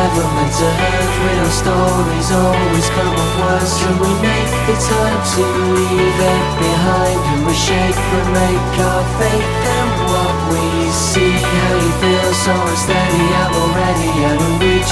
never meant to hurt. Real stories always come up worse. Can we make the time to leave it behind and reshape and make our faith in what we see? How you feel so unsteady, I'm already out of reach.